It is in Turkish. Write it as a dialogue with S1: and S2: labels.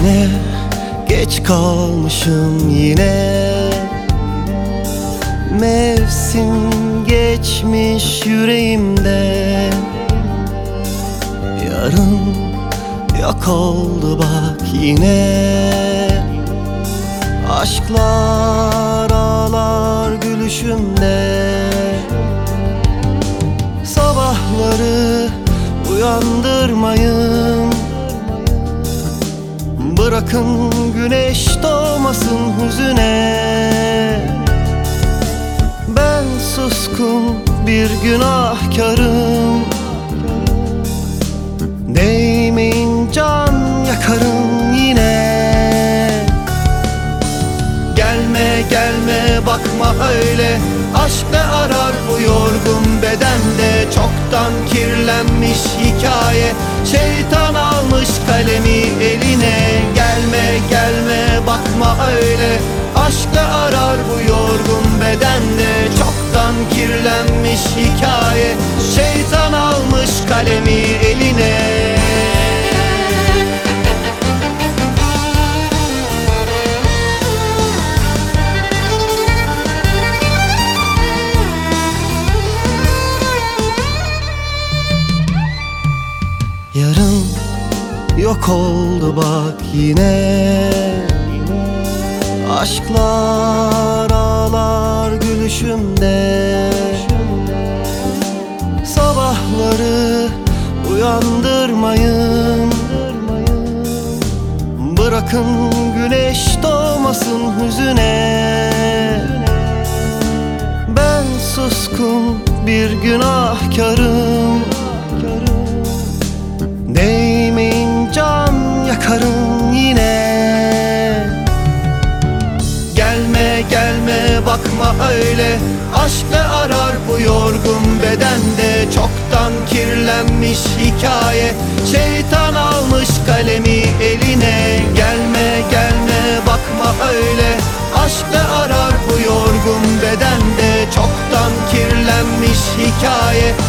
S1: Yine geç kalmışım yine. Mevsim geçmiş yüreğimde. Yarın yok oldu bak yine. Aşklar ağlar gülüşümde. Sabahları uyandırmayın. Bırakın güneş doğmasın hüzüne. Ben suskun bir günahkarım. Değmeyin can yakarım yine. Gelme gelme bakma öyle. Aşk ne arar bu yorgun bedende? Çoktan kirlenmiş hikaye. Şeytan almış kalemi eline. Gelme gelme bakma öyle. Aşk ne arar bu yorgun bedende? Çoktan kirlenmiş hikaye. Şeytan almış kalemi eline. Yarın yok oldu bak yine. Aşklar ağlar gülüşümde. Sabahları uyandırmayın. Bırakın güneş doğmasın hüzüne. Ben suskun bir günahkarım. Değmeyin can yakarım yine. Gelme gelme bakma öyle. Aşk ne arar bu yorgun bedende? Çoktan kirlenmiş hikaye. Şeytan almış kalemi eline. Gelme gelme bakma öyle. Aşk ne arar bu yorgun bedende? Çoktan kirlenmiş hikaye.